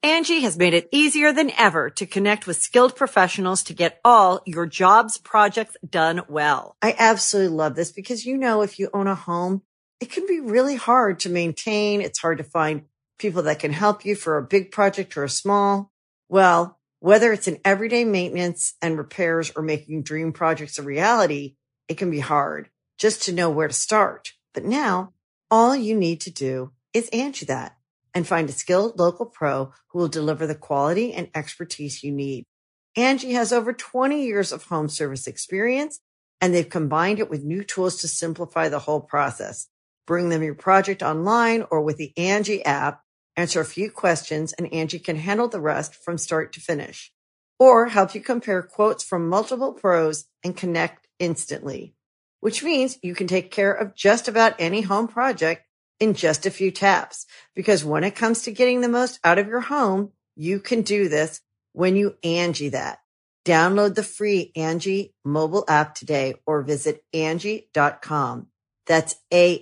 Angie has made it easier than ever to connect with skilled professionals to get all your jobs projects done well. I absolutely love this because, if you own a home, it can be really hard to maintain. It's hard to find people that can help you for a big project or a small. Well, whether it's in everyday maintenance and repairs or making dream projects a reality, it can be hard just to know where to start. But now all you need to do is Angie that and find a skilled local pro who will deliver the quality and expertise you need. Angie has over 20 years of home service experience, and they've combined it with new tools to simplify the whole process. Bring them your project online or with the Angie app, answer a few questions, and Angie can handle the rest from start to finish. Or help you compare quotes from multiple pros and connect instantly, which means you can take care of just about any home project in just a few taps. Because when it comes to getting the most out of your home, you can do this when you Angie that. Download the free Angie mobile app today or visit Angie.com. That's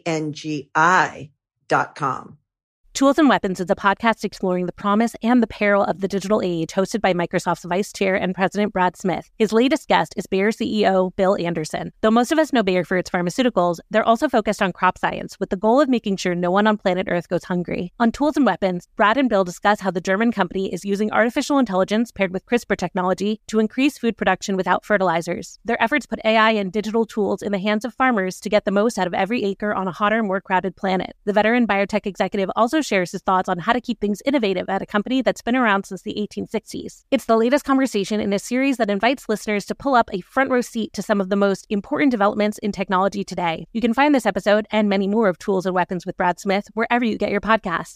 ANGI.com. Tools and Weapons is a podcast exploring the promise and the peril of the digital age, hosted by Microsoft's Vice Chair and President Brad Smith. His latest guest is Bayer CEO Bill Anderson. Though most of us know Bayer for its pharmaceuticals, they're also focused on crop science, with the goal of making sure no one on planet Earth goes hungry. On Tools and Weapons, Brad and Bill discuss how the German company is using artificial intelligence paired with CRISPR technology to increase food production without fertilizers. Their efforts put AI and digital tools in the hands of farmers to get the most out of every acre on a hotter, more crowded planet. The veteran biotech executive also shares his thoughts on how to keep things innovative at a company that's been around since the 1860s. It's the latest conversation in a series that invites listeners to pull up a front row seat to some of the most important developments in technology today. You can find this episode and many more of Tools and Weapons with Brad Smith wherever you get your podcasts.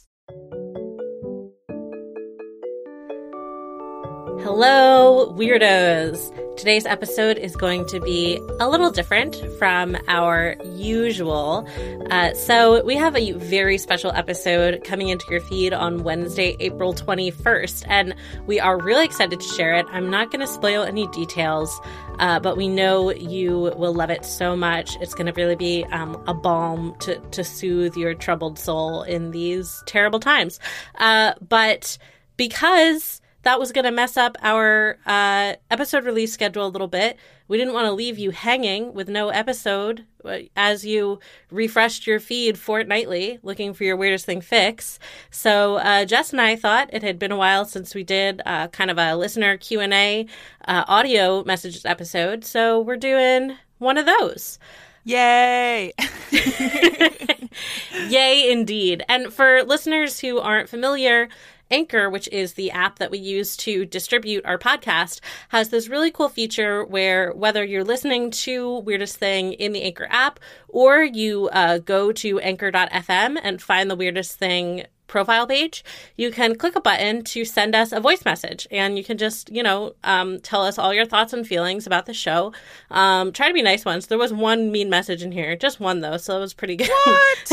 Hello, Weirdos! Today's episode is going to be a little different from our usual. So we have a very special episode coming into your feed on Wednesday, April 21st, and we are really excited to share it. I'm not going to spoil any details, but we know you will love it so much. It's going to really be a balm to soothe your troubled soul in these terrible times. But because that was going to mess up our episode release schedule a little bit, we didn't want to leave you hanging with no episode as you refreshed your feed fortnightly looking for your weirdest thing fix. So Jess and I thought it had been a while since we did kind of a listener Q&A audio messages episode. So we're doing one of those. Yay! Yay, indeed. And for listeners who aren't familiar, Anchor, which is the app that we use to distribute our podcast, has this really cool feature where whether you're listening to Weirdest Thing in the Anchor app or you go to anchor.fm and find the Weirdest Thing profile page, you can click a button to send us a voice message, and you can just, tell us all your thoughts and feelings about the show. Try to be nice ones. There was one mean message in here, just one though, so it was pretty good. What?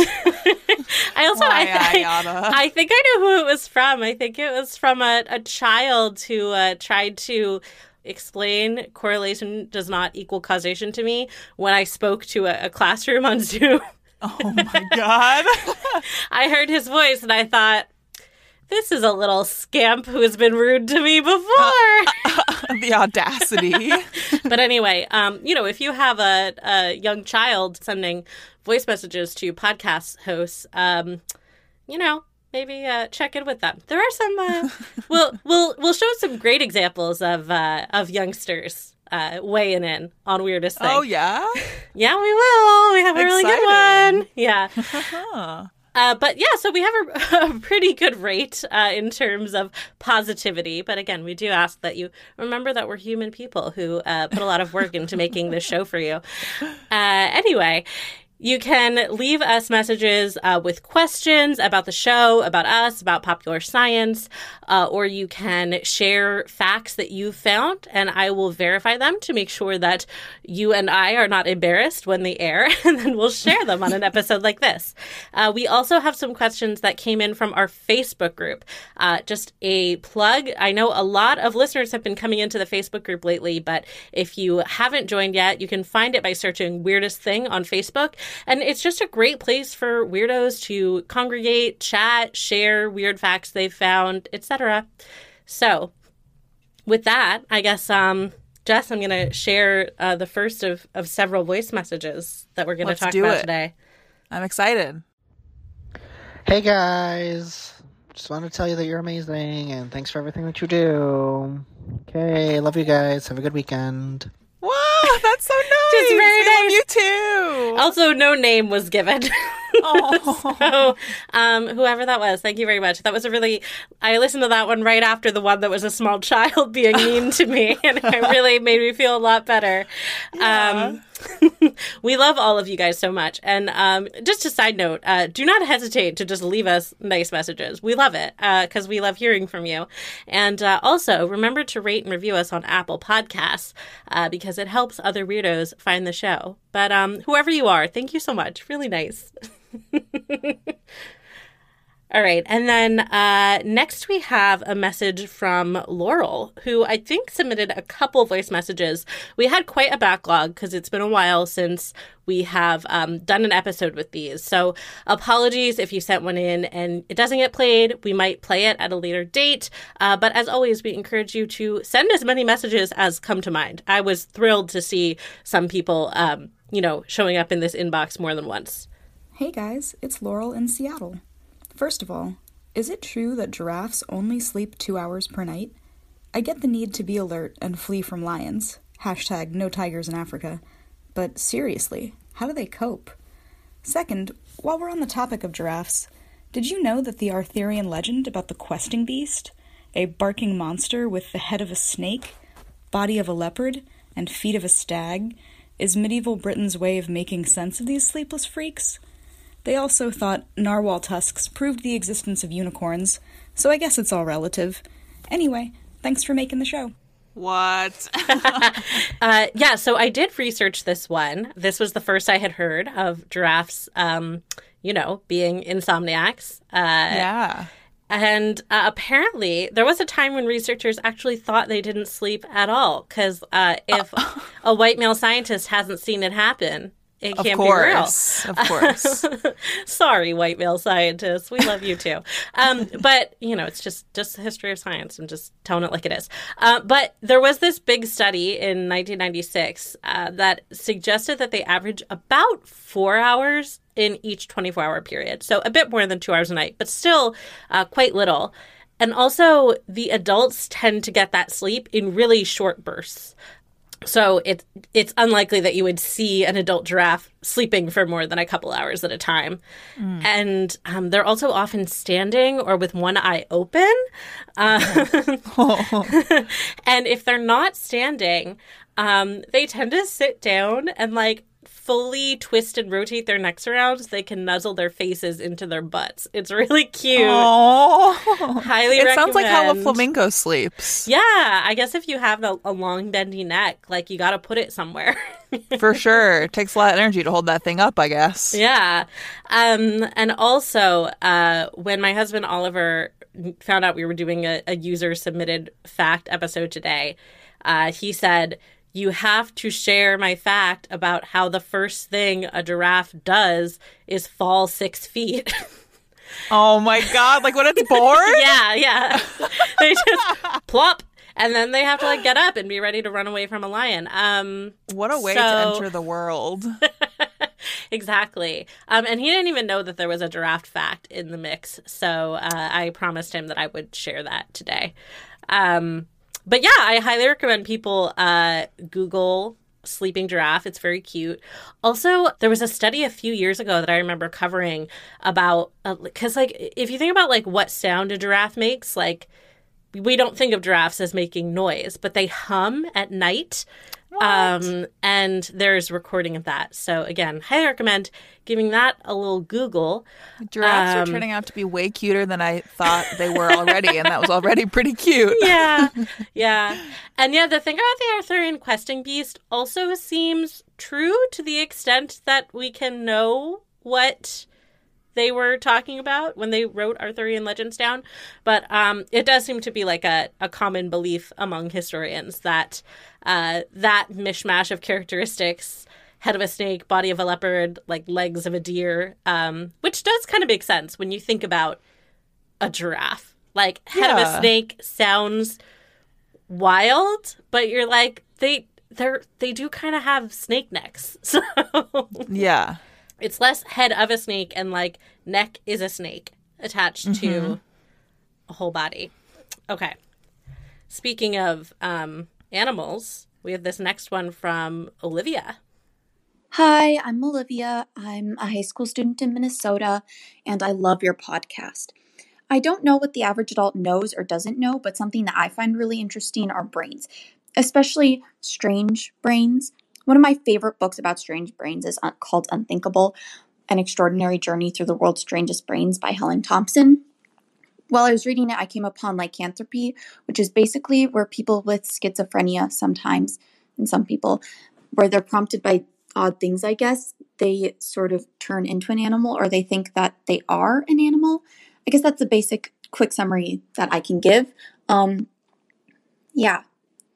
I think I know who it was from. I think it was from a child who tried to explain correlation does not equal causation to me when I spoke to a classroom on Zoom. Oh my God. I heard his voice and I thought, this is a little scamp who has been rude to me before. The audacity. But anyway, if you have a young child sending voice messages to podcast hosts, maybe check in with them. There are some, we'll show some great examples of youngsters weighing in on Weirdest Thing. Oh, yeah? Yeah, we will. We have a really good one. Yeah. But yeah, so we have a pretty good rate in terms of positivity. But again, we do ask that you remember that we're human people who put a lot of work into making this show for you. Anyway, you can leave us messages with questions about the show, about us, about popular science, or you can share facts that you've found, and I will verify them to make sure that you and I are not embarrassed when they air, and then we'll share them on an episode like this. We also have some questions that came in from our Facebook group. Just a plug. I know a lot of listeners have been coming into the Facebook group lately, but if you haven't joined yet, you can find it by searching Weirdest Thing on Facebook. And it's just a great place for weirdos to congregate, chat, share weird facts they've found, etc. So with that, I guess, Jess, I'm going to share the first of several voice messages that we're going to talk about today. I'm excited. Hey guys, just want to tell you that you're amazing and thanks for everything that you do. Okay, love you guys. Have a good weekend. Wow, that's so nice. Just very we nice. love you too. Also, no name was given. Oh. So, whoever that was, thank you very much. That was I listened to that one right after the one that was a small child being mean to me, and it really made me feel a lot better. Yeah. We love all of you guys so much. And just a side note, do not hesitate to just leave us nice messages. We love it because we love hearing from you. And also, remember to rate and review us on Apple Podcasts because it helps other weirdos find the show. But whoever you are, thank you so much. Really nice. All right. And then next we have a message from Laurel, who I think submitted a couple voice messages. We had quite a backlog because it's been a while since we have done an episode with these. So apologies if you sent one in and it doesn't get played. We might play it at a later date. But as always, we encourage you to send as many messages as come to mind. I was thrilled to see some people, showing up in this inbox more than once. Hey guys, it's Laurel in Seattle. First of all, is it true that giraffes only sleep 2 hours per night? I get the need to be alert and flee from lions. # no tigers in Africa. But seriously, how do they cope? Second, while we're on the topic of giraffes, did you know that the Arthurian legend about the questing beast, a barking monster with the head of a snake, body of a leopard, and feet of a stag, is medieval Britain's way of making sense of these sleepless freaks? They also thought narwhal tusks proved the existence of unicorns, so I guess it's all relative. Anyway, thanks for making the show. What? So I did research this one. This was the first I had heard of giraffes, being insomniacs. Yeah. And apparently there was a time when researchers actually thought they didn't sleep at all, because if a white male scientist hasn't seen it happen, it can't be real. Of course. Sorry, white male scientists. We love you too. But, it's just the history of science and just telling it like it is. But there was this big study in 1996 that suggested that they average about 4 hours in each 24-hour period. So a bit more than 2 hours a night, but still quite little. And also, the adults tend to get that sleep in really short bursts. So it's unlikely that you would see an adult giraffe sleeping for more than a couple hours at a time. And they're also often standing or with one eye open. And if they're not standing, they tend to sit down and fully twist and rotate their necks around so they can nuzzle their faces into their butts. It's really cute. Oh, Highly it recommend. sounds like how a flamingo sleeps. Yeah, I guess if you have a long bendy neck, you got to put it somewhere. For sure. It takes a lot of energy to hold that thing up, I guess. Yeah. And also, when my husband Oliver found out we were doing a user-submitted fact episode today, he said, "You have to share my fact about how the first thing a giraffe does is fall 6 feet." Oh my God. Like when it's bored? Yeah. They just plop. And then they have to get up and be ready to run away from a lion. What a way to enter the world. Exactly. And he didn't even know that there was a giraffe fact in the mix. So I promised him that I would share that today. But yeah, I highly recommend people Google sleeping giraffe. It's very cute. Also, there was a study a few years ago that I remember covering about, because if you think about what sound a giraffe makes, we don't think of giraffes as making noise, but they hum at night. And there's recording of that. So again, highly recommend giving that a little Google. Giraffes are turning out to be way cuter than I thought they were already, and that was already pretty cute. Yeah. And the thing about the Arthurian questing beast also seems true to the extent that we can know what they were talking about when they wrote Arthurian legends down. But it does seem to be a common belief among historians that that mishmash of characteristics head of a snake, body of a leopard, like legs of a deer, which does kind of make sense when you think about a giraffe. Like, head of a snake sounds wild, but you're like, they do kind of have snake necks. So Yeah. it's less head of a snake and like neck is a snake attached to a whole body. Okay. Speaking of animals, we have this next one from Olivia. Hi, I'm Olivia. I'm a high school student in Minnesota, and I love your podcast. I don't know what the average adult knows or doesn't know, but something that I find really interesting are brains, especially strange brains. One of my favorite books about strange brains is called Unthinkable, An Extraordinary Journey Through the World's Strangest Brains by Helen Thompson. While I was reading it, I came upon lycanthropy, which is basically where people with schizophrenia sometimes, and some people, where they're prompted by odd things, I guess, they sort of turn into an animal, or they think that they are an animal. I guess that's the basic quick summary that I can give. Yeah.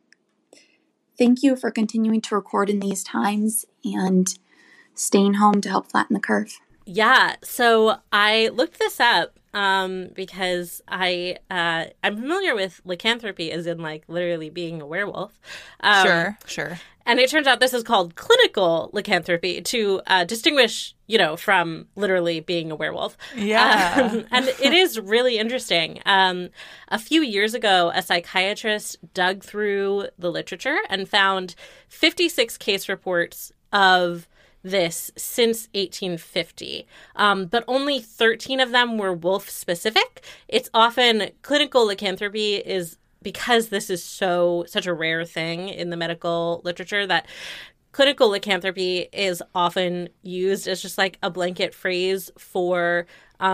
Thank you for continuing to record in these times and staying home to help flatten the curve. Yeah, so I looked this up because I'm familiar with lycanthropy as in like literally being a werewolf. Sure. And it turns out this is called clinical lycanthropy to distinguish, from literally being a werewolf. Yeah. And it is really interesting. A few years ago, a psychiatrist dug through the literature and found 56 case reports of this since 1850, but only 13 of them were wolf specific. It's often clinical lycanthropy is because this is such a rare thing in the medical literature that clinical lycanthropy is often used as just like a blanket phrase for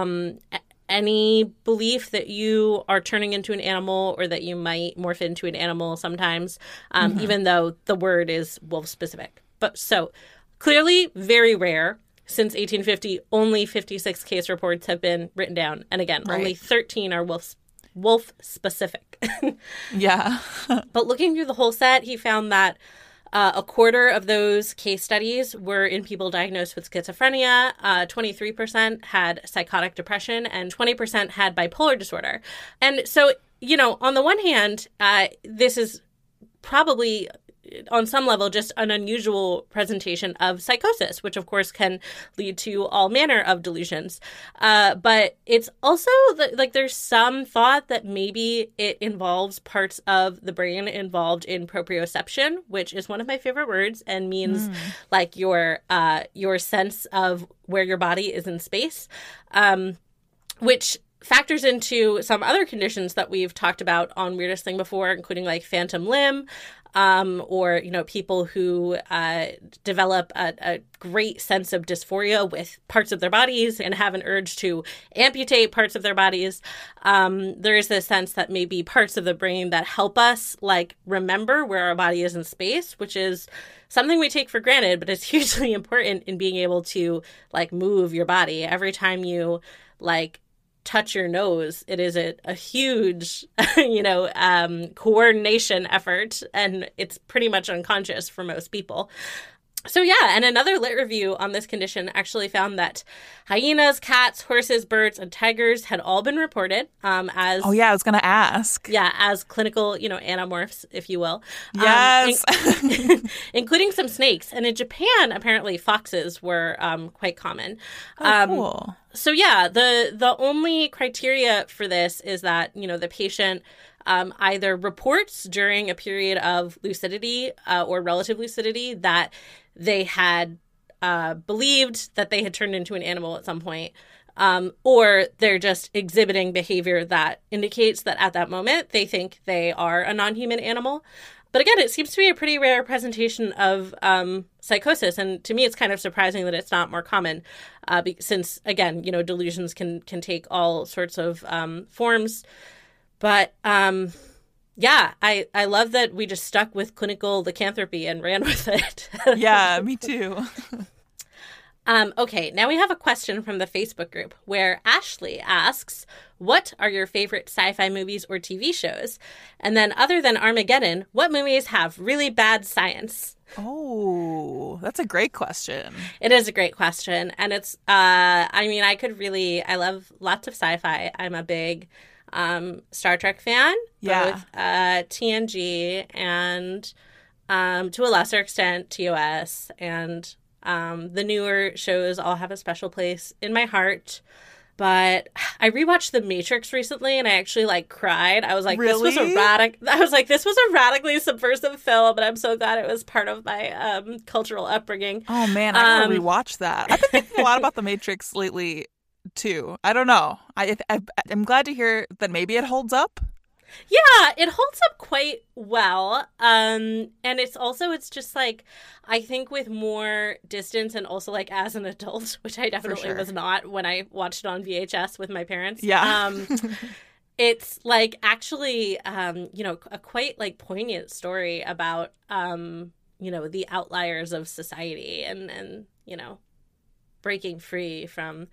any belief that you are turning into an animal or that you might morph into an animal sometimes, even though the word is wolf specific. But so clearly very rare. Since 1850, only 56 case reports have been written down. And again, only 13 are wolf specific. Yeah. But looking through the whole set, he found that a quarter of those case studies were in people diagnosed with schizophrenia, 23% had psychotic depression, and 20% had bipolar disorder. And so, on the one hand, this is probably on some level just an unusual presentation of psychosis, which of course can lead to all manner of delusions. But it's also like there's some thought that maybe it involves parts of the brain involved in proprioception, which is one of my favorite words and means like your sense of where your body is in space, which factors into some other conditions that we've talked about on Weirdest Thing before, including like phantom limb, or, people who develop a great sense of dysphoria with parts of their bodies and have an urge to amputate parts of their bodies. There is this sense that maybe parts of the brain that help us like remember where our body is in space, which is something we take for granted, but it's hugely important in being able to like move your body. Every time you like touch your nose, it is a huge, coordination effort, and it's pretty much unconscious for most people. So yeah, and another lit review on this condition actually found that hyenas, cats, horses, birds, and tigers had all been reported as... Oh yeah, I was going to ask. Yeah, as clinical, anamorphs, if you will. Yes. Including some snakes. And in Japan, apparently foxes were quite common. Cool. So yeah, the only criteria for this is that, the patient either reports during a period of lucidity or relative lucidity that they had believed that they had turned into an animal at some point, or they're just exhibiting behavior that indicates that at that moment they think they are a non-human animal. But again, it seems to be a pretty rare presentation of psychosis. And to me, it's kind of surprising that it's not more common since, again, delusions can take all sorts of forms. But yeah, I love that we just stuck with clinical lycanthropy and ran with it. Yeah, me too. Okay, now we have a question from the Facebook group where Ashley asks, what are your favorite sci-fi movies or TV shows? And then other than Armageddon, what movies have really bad science? Oh, that's a great question. It is a great question. And it's, I mean, I love lots of sci-fi. I'm a big Star Trek fan, both TNG and to a lesser extent TOS. And the newer shows all have a special place in my heart. But I rewatched The Matrix recently, and I actually cried. I was like, really? this was a radically subversive film, and I'm so glad it was part of my cultural upbringing. Oh man, I gotta rewatch that. I've been thinking a lot about The Matrix lately too. I don't know. I'm glad to hear that maybe it holds up. Yeah, it holds up quite well. And it's just I think with more distance and also as an adult, which I definitely was not when I watched it on VHS with my parents. Yeah. It's actually, a quite poignant story about, the outliers of society and breaking free from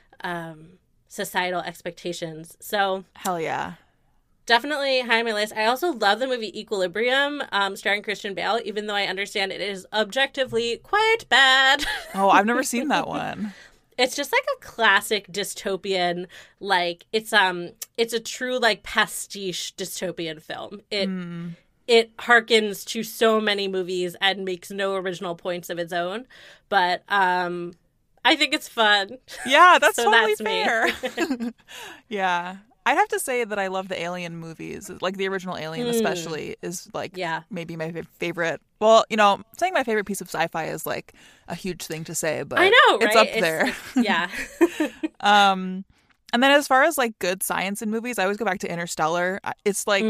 societal expectations. So hell yeah. Definitely high on my list. I also love the movie Equilibrium, starring Christian Bale, even though I understand it is objectively quite bad. Oh, I've never seen that one. It's just a classic dystopian, it's a true pastiche dystopian film. It harkens to so many movies and makes no original points of its own, but I think it's fun. Yeah, that's so totally that's fair. Yeah. I'd have to say that I love the Alien movies. The original Alien especially is maybe my favorite. Well, saying my favorite piece of sci-fi is a huge thing to say, but I know, right? It's up there. Yeah. And then as far as good science in movies, I always go back to Interstellar. It's they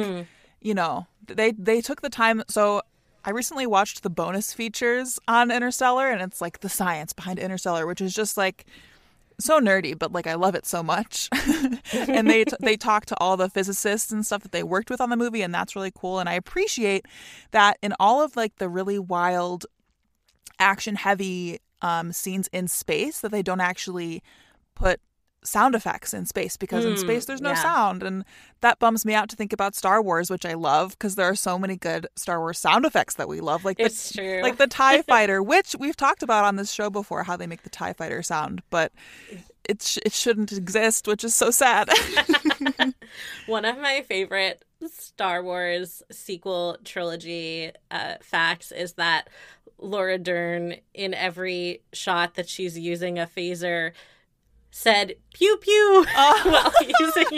took the time. So I recently watched the bonus features on Interstellar, and it's the science behind Interstellar, which is just so nerdy, but I love it so much. And they talk to all the physicists and stuff that they worked with on the movie, and that's really cool. And I appreciate that in all of the really wild, action heavy scenes in space, that they don't actually put sound effects in space, because in space there's no sound, and that bums me out to think about Star Wars, which I love because there are so many good Star Wars sound effects that we love, it's true. The TIE fighter, which we've talked about on this show before, how they make the TIE fighter sound, but it shouldn't exist, which is so sad. One of my favorite Star Wars sequel trilogy facts is that Laura Dern, in every shot that she's using a phaser, said pew pew while using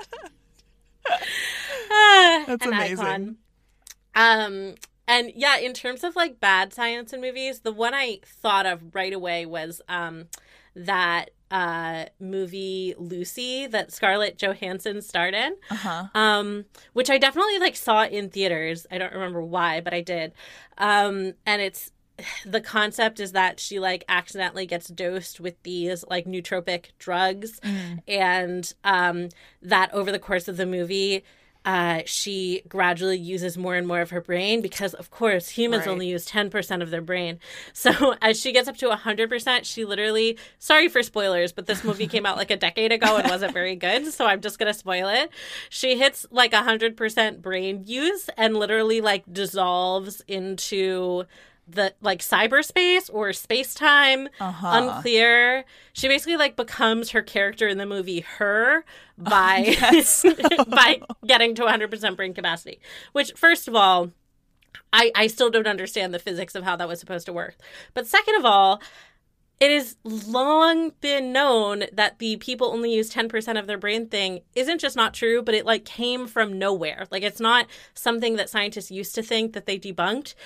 That's an amazing. Icon. And yeah, in terms of bad science in movies, the one I thought of right away was that movie Lucy that Scarlett Johansson starred in, which I definitely saw in theaters. I don't remember why, but I did. And the concept is that she accidentally gets dosed with these nootropic drugs, and that over the course of the movie she gradually uses more and more of her brain, because of course humans only use 10% of their brain. So as she gets up to 100%, she literally, sorry for spoilers, but this movie came out a decade ago and wasn't very good, so I'm just gonna spoil it. She hits 100% brain use and literally dissolves into the cyberspace or space-time, unclear. She basically becomes her character in the movie Her by by getting to 100% brain capacity, which first of all, I still don't understand the physics of how that was supposed to work. But second of all, it has long been known that the people only use 10% of their brain thing isn't just not true, but it came from nowhere. It's not something that scientists used to think that they debunked.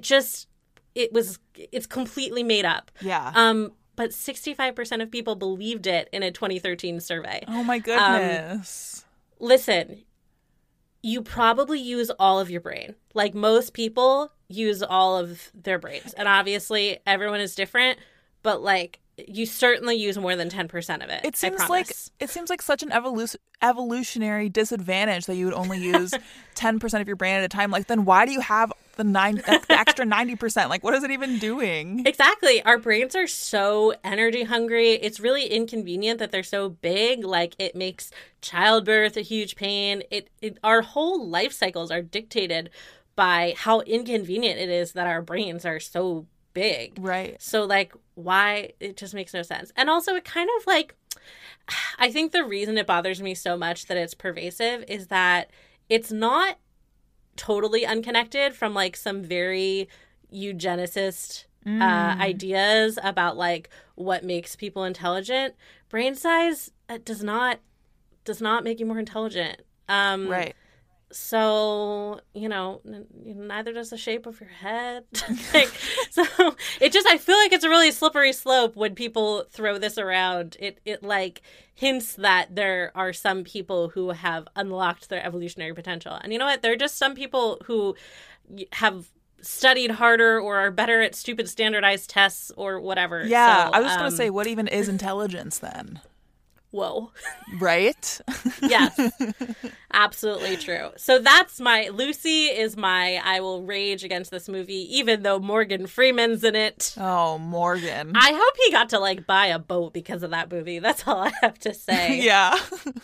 It's completely made up. Yeah. But 65% of people believed it in a 2013 survey. Oh my goodness. Listen, you probably use all of your brain. Most people use all of their brains. And obviously everyone is different, but you certainly use more than 10% of it. It seems like such an evolutionary disadvantage that you would only use 10% of your brain at a time. Then why do you have the extra 90%? What is it even doing? Exactly. Our brains are so energy hungry. It's really inconvenient that they're so big. It makes childbirth a huge pain. Our whole life cycles are dictated by how inconvenient it is that our brains are so big. Right. So, like, why? It just makes no sense. And also, it kind of, like, I think the reason it bothers me so much that it's pervasive is that it's not totally unconnected from, like, some very eugenicist ideas about, like, what makes people intelligent. Brain size does not make you more intelligent. Right. So, you know, neither does the shape of your head. Like, so it just, I feel like it's a really slippery slope when people throw this around. It like hints that there are some people who have unlocked their evolutionary potential. And you know what? There are just some people who have studied harder or are better at stupid standardized tests or whatever. Yeah, so, I was just going to say, what even is intelligence then? Whoa. Right? Yes. Absolutely true. So that's Lucy is I will rage against this movie, even though Morgan Freeman's in it. Oh, Morgan. I hope he got to, like, buy a boat because of that movie. That's all I have to say. Yeah.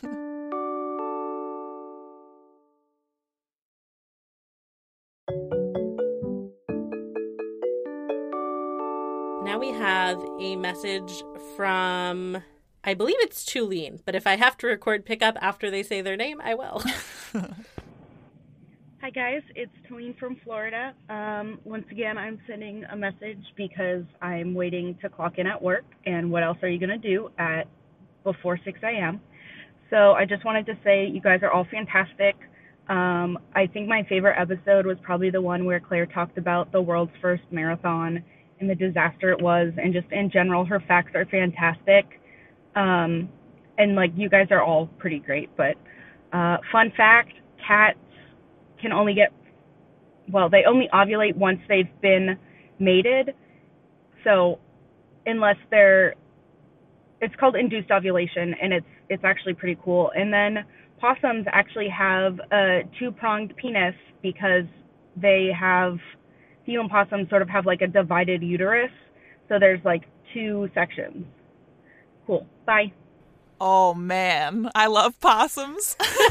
Now we have a message from, I believe it's Tulene, but if I have to record pickup after they say their name, I will. Hi guys, it's Tulene from Florida. Once again, I'm sending a message because I'm waiting to clock in at work, and what else are you going to do at before 6 a.m.? So I just wanted to say you guys are all fantastic. I think my favorite episode was probably the one where Claire talked about the world's first marathon and the disaster it was, and just in general, her facts are fantastic. And, like, you guys are all pretty great, but fun fact, cats can only they only ovulate once they've been mated. So unless it's called induced ovulation, and it's actually pretty cool. And then possums actually have a two-pronged penis because female possums sort of have, like, a divided uterus. So there's, like, two sections. Cool. Bye. Oh, man. I love possums.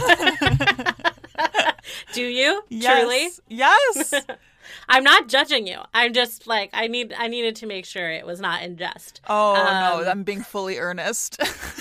Do you? Yes. Truly? Yes. I'm not judging you. I'm just, like, I needed to make sure it was not in jest. Oh, no. I'm being fully earnest.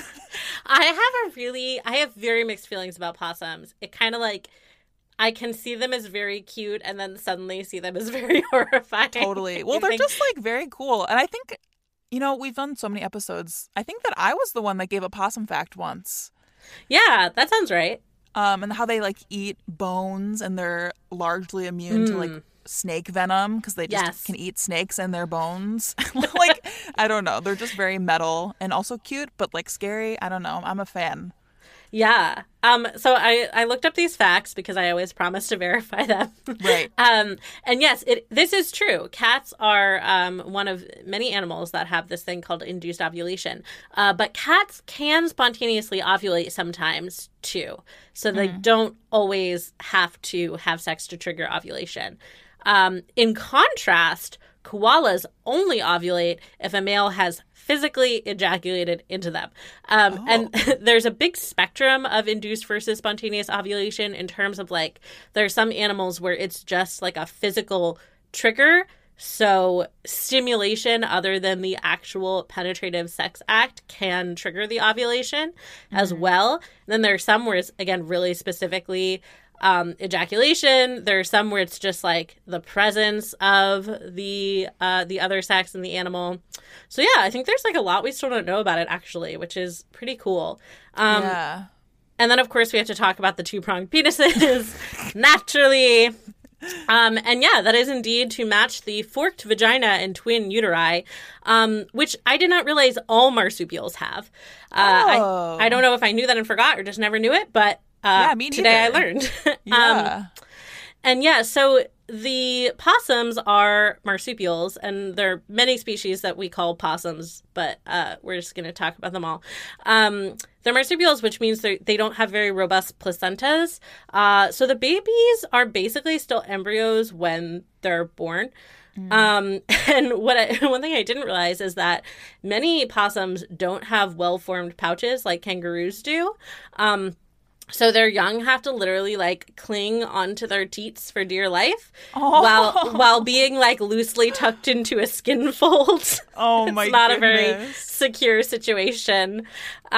I have very mixed feelings about possums. It kind of, like, I can see them as very cute and then suddenly see them as very horrifying. Totally. Well, they're just, like, very cool. And I think, you know, we've done so many episodes. I think that I was the one that gave a possum fact once. Yeah, that sounds right. And how they, like, eat bones and they're largely immune to, like, snake venom because they just can eat snakes and their bones. Like, I don't know. They're just very metal and also cute, but, like, scary. I don't know. I'm a fan. Yeah. So I looked up these facts because I always promise to verify them. Right. And yes, this is true. Cats are one of many animals that have this thing called induced ovulation. But cats can spontaneously ovulate sometimes too. So they don't always have to have sex to trigger ovulation. In contrast, koalas only ovulate if a male has physically ejaculated into them. And there's a big spectrum of induced versus spontaneous ovulation in terms of, like, there are some animals where it's just like a physical trigger. So stimulation other than the actual penetrative sex act can trigger the ovulation as well. And then there are some where it's, again, really specifically ejaculation. There are some where it's just, like, the presence of the other sex in the animal. So yeah, I think there's, like, a lot we still don't know about it, actually, which is pretty cool. Yeah. And then, of course, we have to talk about the two-pronged penises, naturally. And yeah, that is indeed to match the forked vagina and twin uteri, which I did not realize all marsupials have. I don't know if I knew that and forgot or just never knew it, but me neither. today I learned. Yeah. And yeah, so the possums are marsupials, and there are many species that we call possums, but we're just going to talk about them all. They're marsupials, which means they don't have very robust placentas. So the babies are basically still embryos when they're born. And one thing I didn't realize is that many possums don't have well-formed pouches like kangaroos do. So their young have to literally like cling onto their teats for dear life while being like loosely tucked into a skin fold. Oh it's my not goodness. a very secure situation.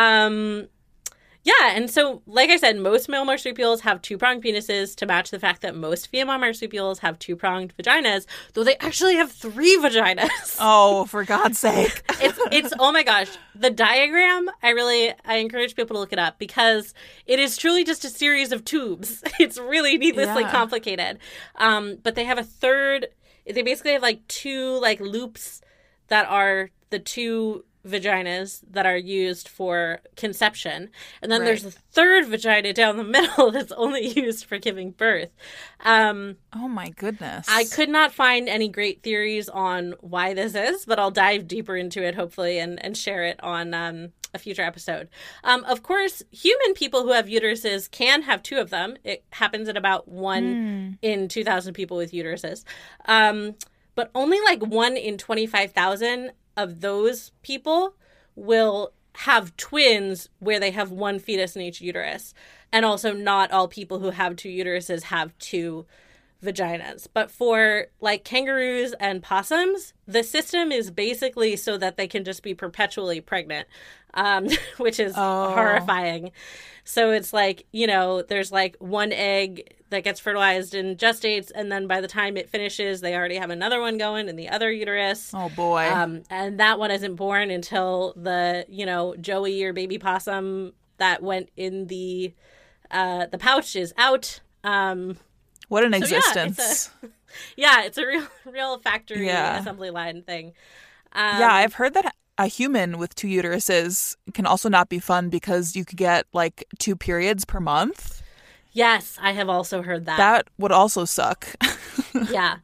Yeah, and so, like I said, most male marsupials have two-pronged penises to match the fact that most female marsupials have two-pronged vaginas, though they actually have 3 vaginas. Oh, for God's sake. It's oh my gosh. The diagram, I encourage people to look it up because it is truly just a series of tubes. It's really needlessly complicated. But they have they basically have like 2 like loops that are the 2 vaginas that are used for conception, and then there's a 3rd vagina down the middle that's only used for giving birth. Oh my goodness. I could not find any great theories on why this is, but I'll dive deeper into it hopefully and share it on a future episode. Of course, human people who have uteruses can have 2 of them. It happens at about 1 in 2,000 people with uteruses, but only like 1 in 25,000 of those people will have twins where they have 1 fetus in each uterus. And also not all people who have 2 uteruses have 2 vaginas. But for like kangaroos and possums, the system is basically so that they can just be perpetually pregnant, which is horrifying. So it's like, there's like 1 egg that gets fertilized and gestates, and then by the time it finishes, they already have another one going in the other uterus. Oh, boy. And that one isn't born until the, Joey or baby possum that went in the pouch is out. What an existence. It's a real factory assembly line thing. I've heard that a human with 2 uteruses can also not be fun because you could get like 2 periods per month. Yes, I have also heard that. That would also suck. Yeah.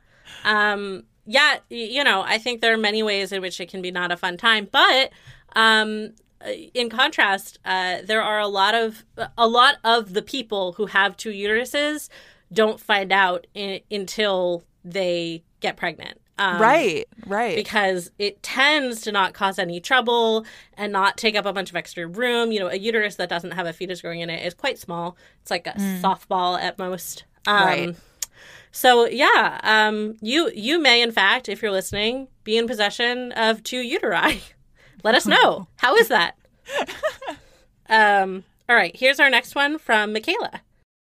I think there are many ways in which it can be not a fun time, but in contrast, there are a lot of the people who have 2 uteruses don't find out until they get pregnant. Right. Because it tends to not cause any trouble and not take up a bunch of extra room. A uterus that doesn't have a fetus growing in it is quite small. It's like a softball at most. Right. So, you may, in fact, if you're listening, be in possession of 2 uteri. Let us know. How is that? All right. Here's our next one from Michaela.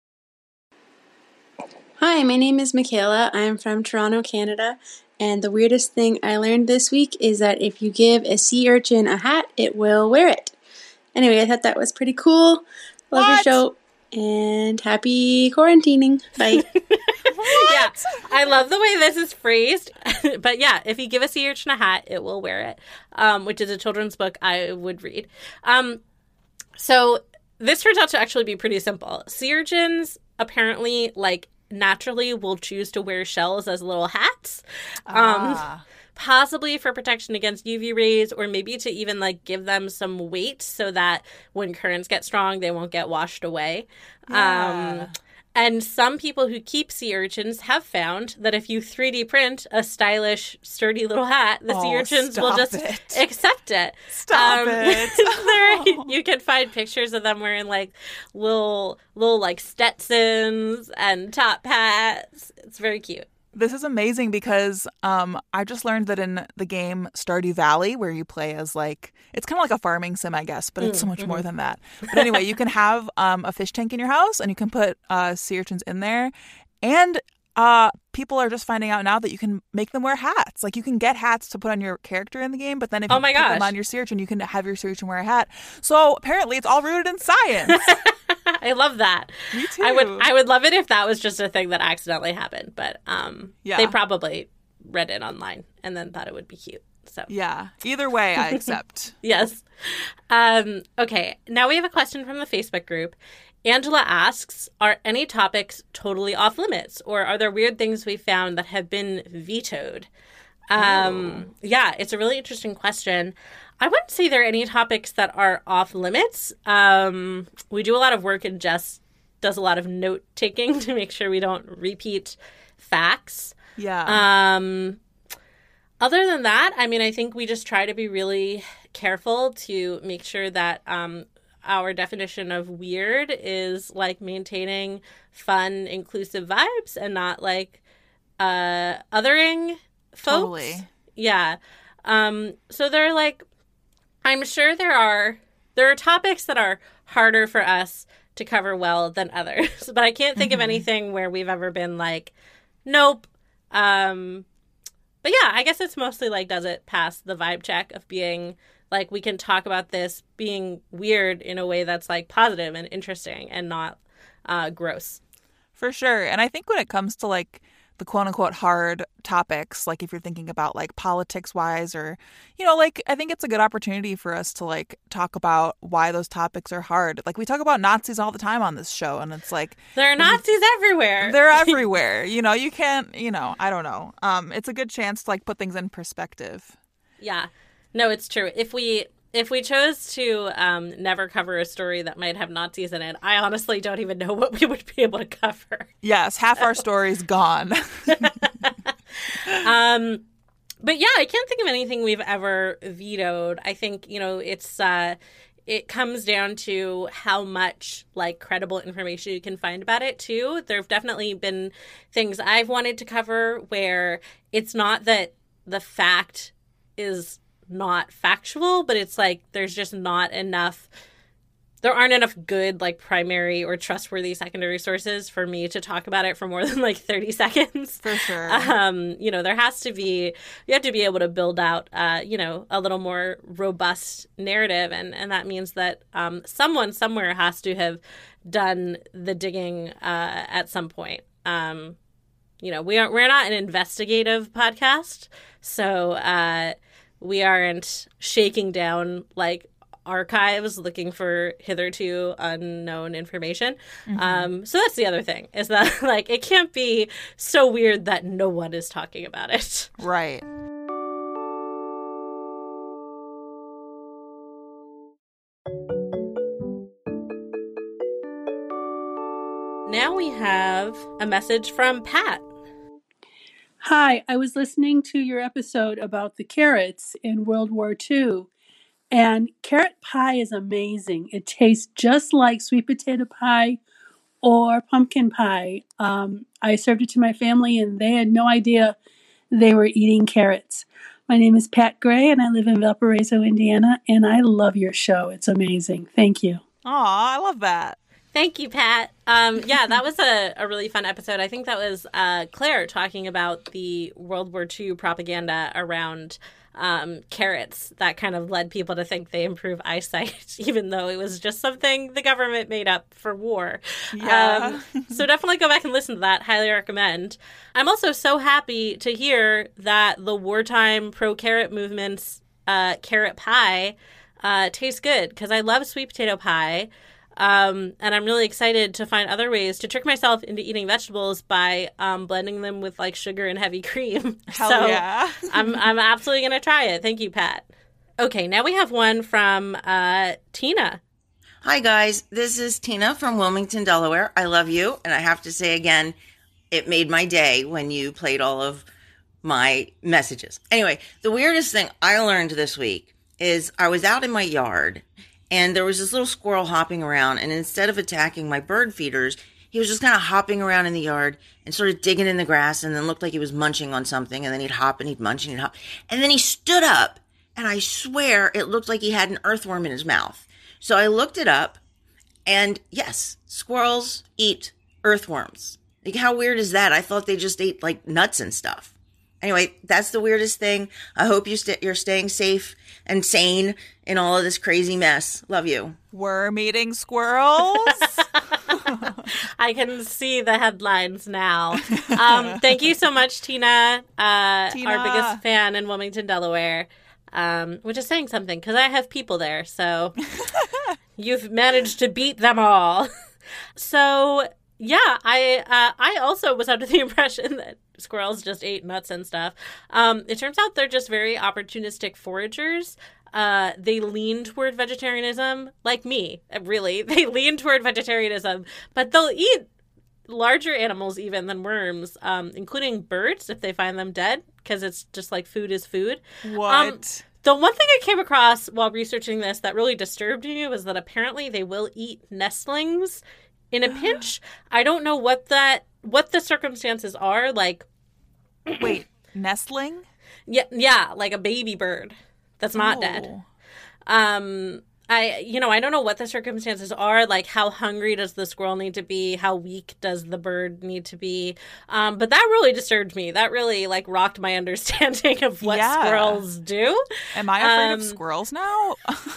Hi, my name is Michaela. I'm from Toronto, Canada. And the weirdest thing I learned this week is that if you give a sea urchin a hat, it will wear it. Anyway, I thought that was pretty cool. Love your show. And happy quarantining. Bye. Yeah, I love the way this is phrased. But yeah, if you give a sea urchin a hat, it will wear it, which is a children's book I would read. So this turns out to actually be pretty simple. Sea urchins apparently, naturally will choose to wear shells as little hats. Possibly for protection against UV rays, or maybe to even give them some weight so that when currents get strong, they won't get washed away. Yeah. And some people who keep sea urchins have found that if you 3D print a stylish, sturdy little hat, the sea urchins will just accept it. Stop it. You can find pictures of them wearing little Stetsons and top hats. It's very cute. This is amazing because I just learned that in the game Stardew Valley, where you play as it's kind of like a farming sim, I guess, but it's so much more than that. But anyway, you can have a fish tank in your house and you can put sea urchins in there. And people are just finding out now that you can make them wear hats. You can get hats to put on your character in the game, but then if you put them on your sea urchin, you can have your sea urchin wear a hat. So apparently it's all rooted in science. I love that. Me too. I would love it if that was just a thing that accidentally happened, but they probably read it online and then thought it would be cute. So yeah, either way, I accept. Yes. Okay, now we have a question from the Facebook group. Angela asks, are any topics totally off limits, or are there weird things we found that have been vetoed? Yeah, it's a really interesting question. I wouldn't say there are any topics that are off limits. We do a lot of work, and Jess does a lot of note taking to make sure we don't repeat facts. Yeah. Other than that, I think we just try to be really careful to make sure that our definition of weird is like maintaining fun, inclusive vibes and not like othering folks. Totally. Yeah. So they're like, I'm sure there are topics that are harder for us to cover well than others, but I can't think of anything where we've ever been like, nope. But yeah, I guess it's mostly like, does it pass the vibe check of being like, we can talk about this being weird in a way that's like positive and interesting and not gross. For sure. And I think when it comes to like the quote unquote hard topics, like if you're thinking about like politics wise or, you know, like I think it's a good opportunity for us to like talk about why those topics are hard. Like we talk about Nazis all the time on this show and it's like there are Nazis everywhere. They're everywhere. You know, you can't, you know, I don't know. It's a good chance to like put things in perspective. Yeah. No, it's true. If we chose to never cover a story that might have Nazis in it, I honestly don't even know what we would be able to cover. Yes, half our story's gone. But yeah, I can't think of anything we've ever vetoed. I think, you know, it comes down to how much like credible information you can find about it too. There have definitely been things I've wanted to cover where it's not that the fact is not factual, but it's like there's just not enough, there aren't enough good like primary or trustworthy secondary sources for me to talk about it for more than like 30 seconds. For sure. You know, you have to be able to build out you know, a little more robust narrative, and that means that someone somewhere has to have done the digging at some point. You know, we're not an investigative podcast, so we aren't shaking down like archives looking for hitherto unknown information. So that's the other thing, is that like it can't be so weird that no one is talking about it. Right. Now we have a message from Pat. Hi, I was listening to your episode about the carrots in World War II, and carrot pie is amazing. It tastes just like sweet potato pie or pumpkin pie. I served it to my family, and they had no idea they were eating carrots. My name is Pat Gray, and I live in Valparaiso, Indiana, and I love your show. It's amazing. Thank you. Aw, I love that. Thank you, Pat. Yeah, that was a really fun episode. I think that was Claire talking about the World War II propaganda around carrots that kind of led people to think they improve eyesight, even though it was just something the government made up for war. Yeah. So definitely go back and listen to that. Highly recommend. I'm also so happy to hear that the wartime pro-carrot movement's carrot pie tastes good, because I love sweet potato pie. And I'm really excited to find other ways to trick myself into eating vegetables by blending them with like sugar and heavy cream. Hell yeah. I'm absolutely going to try it. Thank you, Pat. Okay, now we have one from Tina. Hi, guys. This is Tina from Wilmington, Delaware. I love you. And I have to say again, it made my day when you played all of my messages. Anyway, the weirdest thing I learned this week is I was out in my yard and there was this little squirrel hopping around, and instead of attacking my bird feeders, he was just kind of hopping around in the yard and sort of digging in the grass, and then looked like he was munching on something, and then he'd hop and he'd munch and he'd hop. And then he stood up, and I swear it looked like he had an earthworm in his mouth. So I looked it up, and yes, squirrels eat earthworms. Like, how weird is that? I thought they just ate like nuts and stuff. Anyway, that's the weirdest thing. I hope you're staying safe and sane in all of this crazy mess. Love you. Worm eating squirrels. I can see the headlines now. Thank you so much, Tina. Our biggest fan in Wilmington, Delaware. Which is saying something, because I have people there. So you've managed to beat them all. So yeah, I also was under the impression that squirrels just ate nuts and stuff. It turns out they're just very opportunistic foragers. They lean toward vegetarianism, like me, really. They lean toward vegetarianism, but they'll eat larger animals even than worms, including birds if they find them dead, because it's just like food is food. What? The one thing I came across while researching this that really disturbed me was that apparently they will eat nestlings in a pinch. I don't know what the circumstances are. Like, wait, nestling? Yeah, like a baby bird that's not dead. I don't know what the circumstances are. Like, how hungry does the squirrel need to be? How weak does the bird need to be? But that really disturbed me. That really, like, rocked my understanding of what squirrels do. Am I afraid of squirrels now?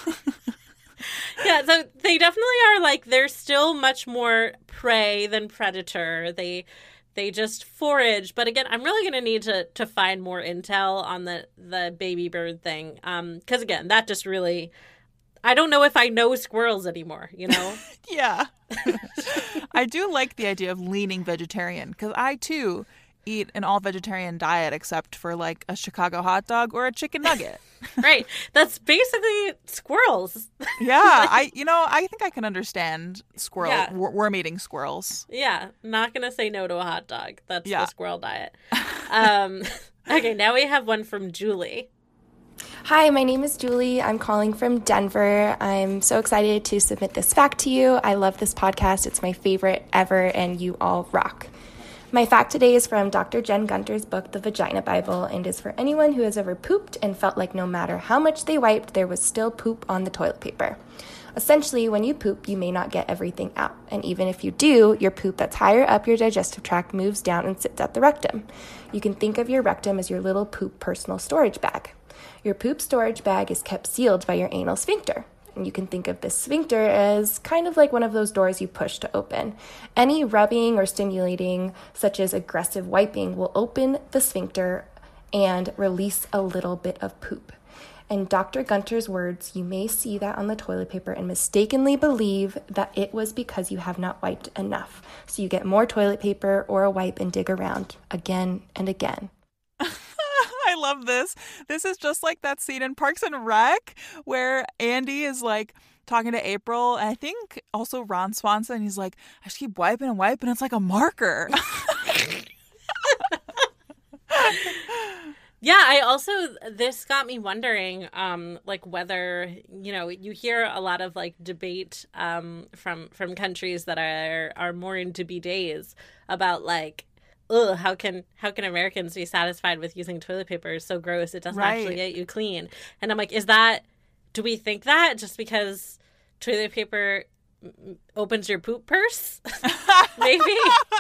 Yeah, so they definitely are, like, they're still much more prey than predator. They just forage. But again, I'm really going to need to find more intel on the baby bird thing. Because again, that just really, I don't know if I know squirrels anymore, you know? Yeah. I do like the idea of leaning vegetarian because I too eat an all vegetarian diet except for like a Chicago hot dog or a chicken nugget. Right. That's basically squirrels. Yeah. I think I can understand worm eating squirrels. Yeah. Not going to say no to a hot dog. That's the squirrel diet. Okay. Now we have one from Julie. Hi, my name is Julie. I'm calling from Denver. I'm so excited to submit this fact to you. I love this podcast. It's my favorite ever, and you all rock. My fact today is from Dr. Jen Gunter's book, The Vagina Bible, and is for anyone who has ever pooped and felt like no matter how much they wiped, there was still poop on the toilet paper. Essentially, when you poop, you may not get everything out. And even if you do, your poop that's higher up your digestive tract moves down and sits at the rectum. You can think of your rectum as your little poop personal storage bag. Your poop storage bag is kept sealed by your anal sphincter. And you can think of this sphincter as kind of like one of those doors you push to open. Any rubbing or stimulating, such as aggressive wiping, will open the sphincter and release a little bit of poop. In Dr. Gunter's words, you may see that on the toilet paper and mistakenly believe that it was because you have not wiped enough. So you get more toilet paper or a wipe and dig around again and again. I love this. This is just like that scene in Parks and Rec where Andy is like talking to April, and I think also Ron Swanson. He's like, I just keep wiping and wiping. It's like a marker. Yeah, this got me wondering, like whether, you hear a lot of like debate from countries that are more into bidets about like, ugh, how can Americans be satisfied with using toilet paper? It's so gross. It doesn't actually get you clean. And I'm like, do we think that just because toilet paper opens your poop purse? Maybe.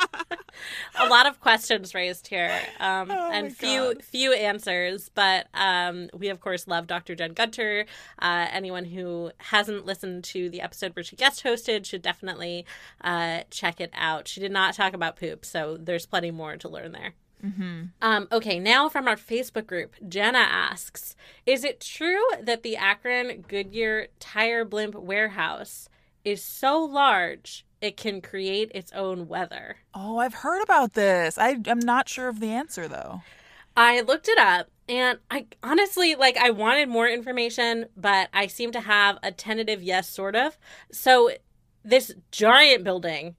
A lot of questions raised here, and few answers. But we, of course, love Dr. Jen Gunter. Anyone who hasn't listened to the episode where she guest hosted should definitely check it out. She did not talk about poop, so there's plenty more to learn there. Mm-hmm. Okay, now from our Facebook group, Jenna asks, is it true that the Akron Goodyear Tire Blimp warehouse is so large it can create its own weather? Oh, I've heard about this. I'm not sure of the answer, though. I looked it up, and I honestly, I wanted more information, but I seem to have a tentative yes, sort of. So this giant building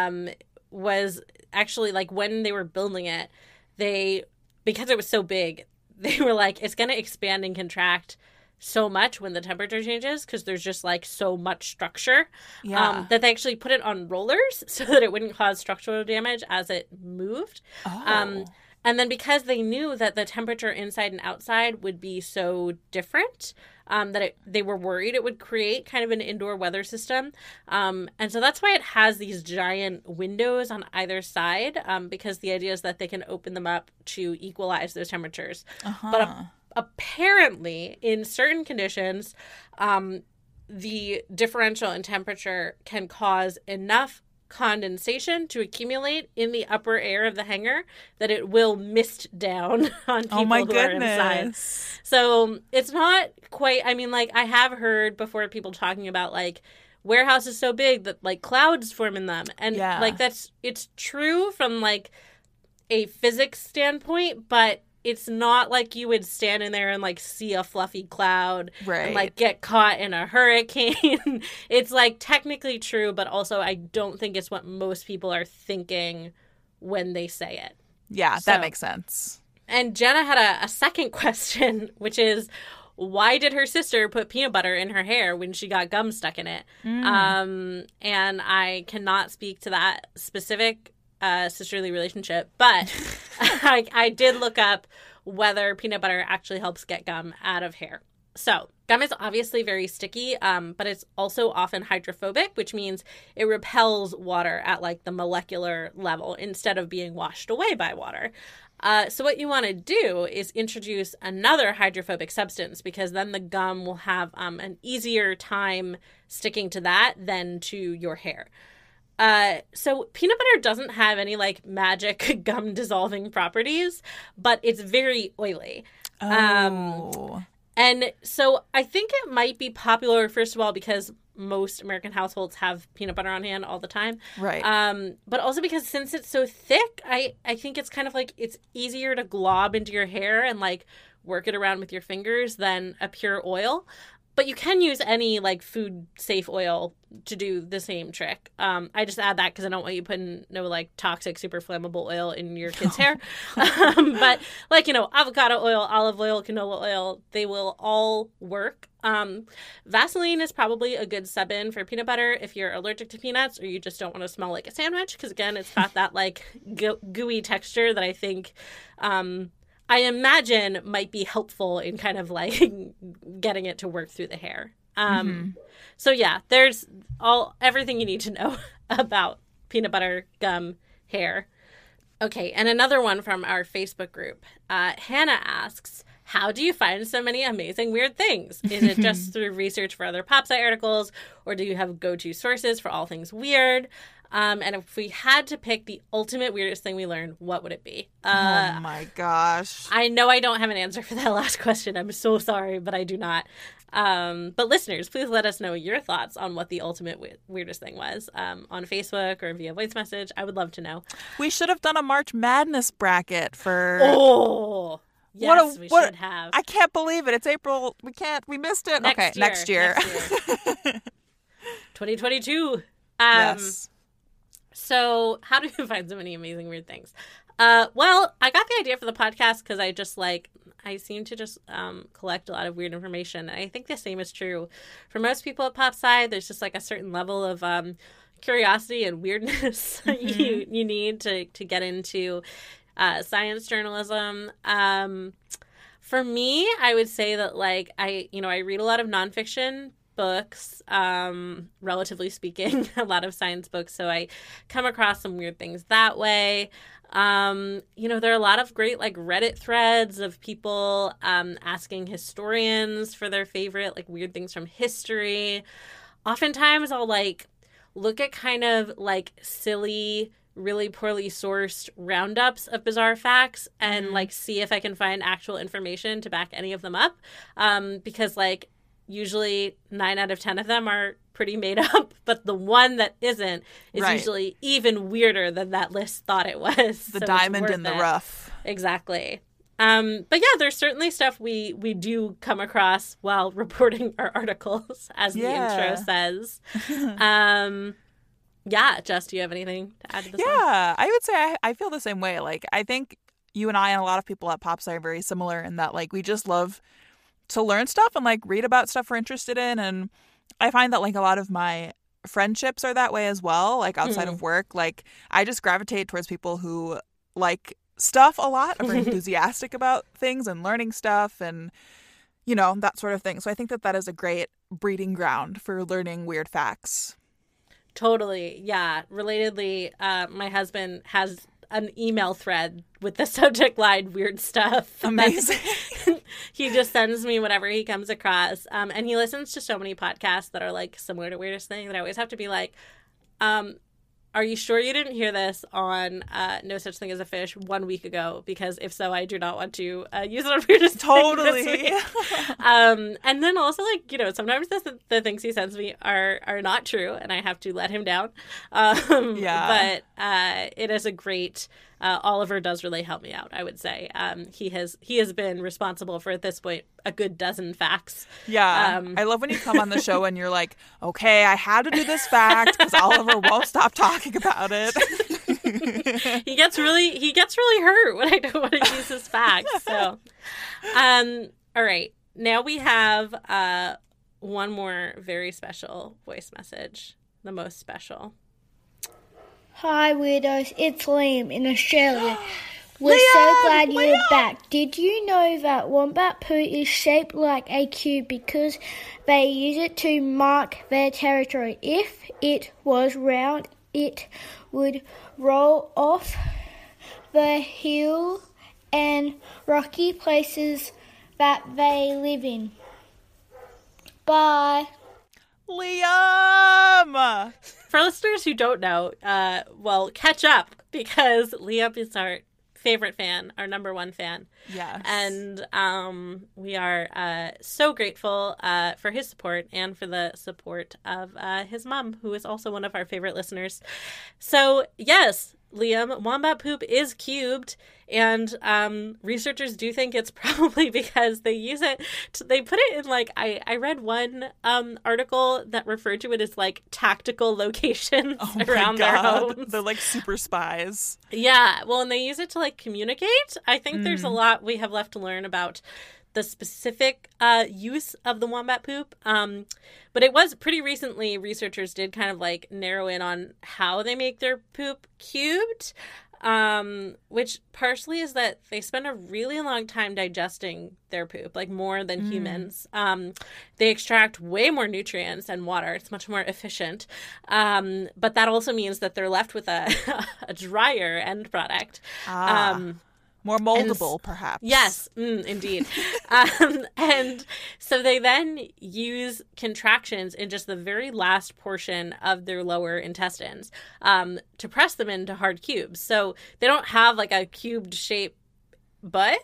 was actually, when they were building it, because it was so big, they were like, it's going to expand and contract so much when the temperature changes because there's just so much structure that they actually put it on rollers so that it wouldn't cause structural damage as it moved. And then because they knew that the temperature inside and outside would be so different, they were worried it would create kind of an indoor weather system. And so that's why it has these giant windows on either side, because the idea is that they can open them up to equalize those temperatures. But apparently, in certain conditions, the differential in temperature can cause enough condensation to accumulate in the upper air of the hangar that it will mist down on people who are inside. So it's not quite, I have heard before people talking about warehouses so big that clouds form in them. And it's true from a physics standpoint, but it's not like you would stand in there and see a fluffy cloud and get caught in a hurricane. It's technically true, but also I don't think it's what most people are thinking when they say it. Yeah, that makes sense. And Jenna had a second question, which is, why did her sister put peanut butter in her hair when she got gum stuck in it? And I cannot speak to that specific sisterly relationship, but I did look up whether peanut butter actually helps get gum out of hair. So gum is obviously very sticky, but it's also often hydrophobic, which means it repels water at like the molecular level instead of being washed away by water. So what you want to do is introduce another hydrophobic substance, because then the gum will have an easier time sticking to that than to your hair. So peanut butter doesn't have any like magic gum dissolving properties, but it's very oily. And so I think it might be popular, first of all, because most American households have peanut butter on hand all the time. Right. But also because since it's so thick, I think it's kind of like it's easier to glob into your hair and like work it around with your fingers than a pure oil. But you can use any like food safe oil to do the same trick. I just add that because I don't want you putting no like toxic, super flammable oil in your kid's hair. But like, you know, avocado oil, olive oil, canola oil, they will all work. Vaseline is probably a good sub-in for peanut butter if you're allergic to peanuts or you just don't want to smell like a sandwich. Because again, it's got that like gooey texture that I think I imagine might be helpful in kind of like getting it to work through the hair. So yeah, there's everything you need to know about peanut butter, gum, hair. Okay, and another one from our Facebook group. Hannah asks, how do you find so many amazing weird things? Is it just through research for other PopSci articles, or do you have go-to sources for all things weird? And if we had to pick the ultimate weirdest thing we learned, what would it be? Oh my gosh. I know I don't have an answer for that last question. I'm so sorry, but I do not. But listeners, please let us know your thoughts on what the ultimate weirdest thing was on Facebook or via voice message. I would love to know. We should have done a March Madness bracket for... Oh, yes, we should have. I can't believe it. It's April. We missed it. Next year. 2022. Yes. So how do you find so many amazing weird things? Well, I got the idea for the podcast because I seem to just collect a lot of weird information. And I think the same is true for most people at PopSci. There's just like a certain level of curiosity and weirdness you need to get into science journalism. For me, I would say that like I read a lot of nonfiction books, relatively speaking, a lot of science books. So I come across some weird things that way. There are a lot of great like Reddit threads of people asking historians for their favorite like weird things from history. Oftentimes I'll like look at kind of like silly, really poorly sourced roundups of bizarre facts and like see if I can find actual information to back any of them up. Because like usually 9 out of 10 of them are pretty made up, but the one that isn't is usually even weirder than that list thought it was. The diamond in the rough. Exactly. But yeah, there's certainly stuff we do come across while reporting our articles, as the intro says. Yeah, Jess, do you have anything to add to this one? I would say I feel the same way. Like, I think you and I and a lot of people at PopSci are very similar in that, like, we just love to learn stuff and like read about stuff we're interested in. And I find that like a lot of my friendships are that way as well, like outside of work. Like I just gravitate towards people who like stuff a lot, are very enthusiastic about things and learning stuff and, you know, that sort of thing. So I think that is a great breeding ground for learning weird facts. Totally. Yeah. Relatedly, my husband has an email thread with the subject line weird stuff. Amazing. He just sends me whatever he comes across. And he listens to so many podcasts that are like similar to Weirdest Thing that I always have to be like, are you sure you didn't hear this on No Such Thing as a Fish 1 week ago? Because if so, I do not want to use it on Weirdest Thing this week. And then also, like, you know, sometimes the things he sends me are not true, and I have to let him down. But it is a great... Oliver does really help me out, I would say. He has been responsible for, at this point, a good dozen facts. Yeah. I love when you come on the show and you're like, okay, I had to do this fact because Oliver won't stop talking about it. He gets really hurt when I don't want to use his facts. So, all right. now we have one more very special voice message, the most special. Hi, weirdos. It's Liam in Australia. We're so glad you're back. Did you know that wombat poo is shaped like a cube because they use it to mark their territory? If it was round, it would roll off the hill and rocky places that they live in. Bye. Liam! For listeners who don't know, well, catch up, because Liam is our favorite fan, our number one fan. Yes. And we are so grateful for his support and for the support of his mom, who is also one of our favorite listeners. So, yes, Liam, wombat poop is cubed, and researchers do think it's probably because they use it they put it in, like, I read one article that referred to it as, like, tactical locations around their homes. They're like super spies. Yeah, well, and they use it to, like, communicate. I think there's a lot we have left to learn about the specific use of the wombat poop. But it was pretty recently, researchers did kind of, like, narrow in on how they make their poop cubed, which partially is that they spend a really long time digesting their poop, like more than humans. They extract way more nutrients and water. It's much more efficient. But that also means that they're left with a drier end product. More moldable, perhaps. Yes, indeed. And so they then use contractions in just the very last portion of their lower intestines to press them into hard cubes. So they don't have, like, a cubed shape butt.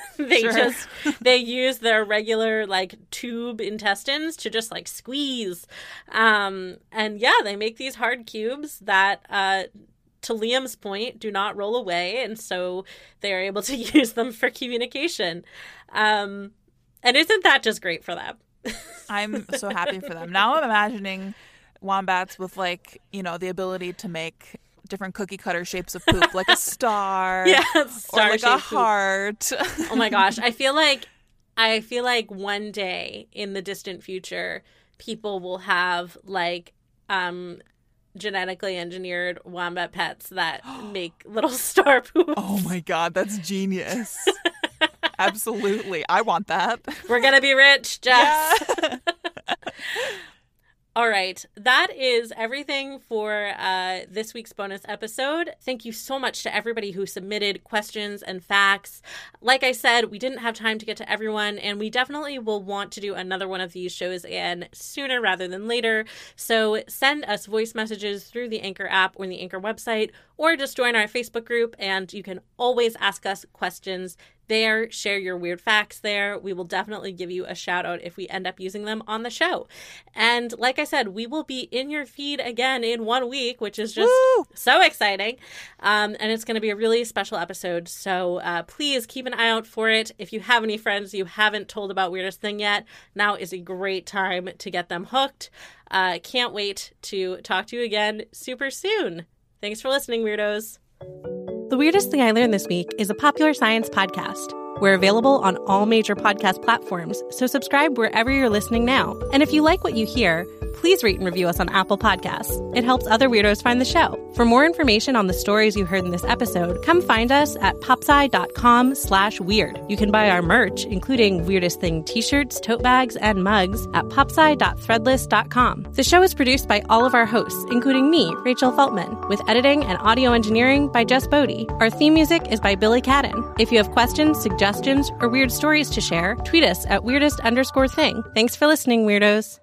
They use their regular, like, tube intestines to just, like, squeeze. And yeah, they make these hard cubes that to Liam's point, do not roll away, and so they are able to use them for communication. And isn't that just great for them? I'm so happy for them. Now I'm imagining wombats with, like, you know, the ability to make different cookie cutter shapes of poop, like a star, or like a heart. Oh my gosh, I feel like one day in the distant future, people will have, like, genetically engineered wombat pets that make little star poop. Oh my god, that's genius. Absolutely. I want that. We're gonna be rich, Jess. Yeah. All right. That is everything for this week's bonus episode. Thank you so much to everybody who submitted questions and facts. Like I said, we didn't have time to get to everyone, and we definitely will want to do another one of these shows again sooner rather than later. So send us voice messages through the Anchor app or the Anchor website, or just join our Facebook group, and you can always ask us questions there. Share your weird facts there. We will definitely give you a shout out if we end up using them on the show. And like I said, we will be in your feed again in 1 week, which is just so exciting. And it's going to be a really special episode. So please keep an eye out for it. If you have any friends you haven't told about Weirdest Thing yet, now is a great time to get them hooked. Can't wait to talk to you again super soon. Thanks for listening, weirdos. The Weirdest Thing I Learned This Week is a popular science podcast. We're available on all major podcast platforms, so subscribe wherever you're listening now. And if you like what you hear, please rate and review us on Apple Podcasts. It helps other weirdos find the show. For more information on the stories you heard in this episode, come find us at popsci.com/weird. You can buy our merch, including Weirdest Thing t-shirts, tote bags, and mugs at popsci.threadless.com. The show is produced by all of our hosts, including me, Rachel Feltman, with editing and audio engineering by Jess Bodie. Our theme music is by Billy Cadden. If you have questions, suggestions, or weird stories to share, tweet us at weirdest_thing. Thanks for listening, weirdos.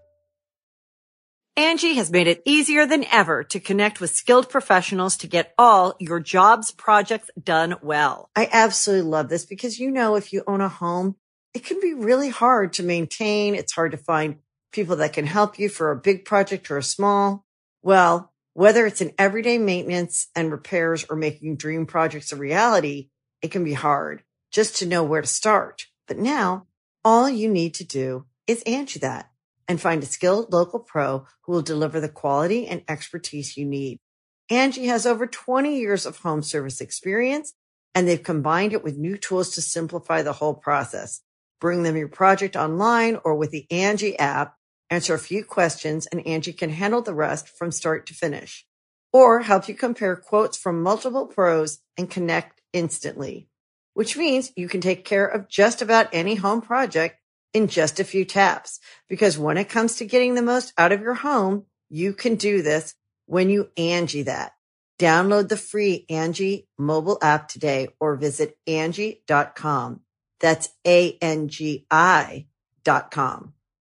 Angie has made it easier than ever to connect with skilled professionals to get all your jobs projects done well. I absolutely love this because, you know, if you own a home, it can be really hard to maintain. It's hard to find people that can help you for a big project or a small. Well, whether it's in everyday maintenance and repairs or making dream projects a reality, it can be hard just to know where to start. But now all you need to do is Angie that and find a skilled local pro who will deliver the quality and expertise you need. Angie has over 20 years of home service experience, and they've combined it with new tools to simplify the whole process. Bring them your project online or with the Angie app. Answer a few questions and Angie can handle the rest from start to finish. Or help you compare quotes from multiple pros and connect instantly. Which means you can take care of just about any home project in just a few taps. Because when it comes to getting the most out of your home, you can do this when you Angie that. Download the free Angie mobile app today or visit Angie.com. That's ANGI.com.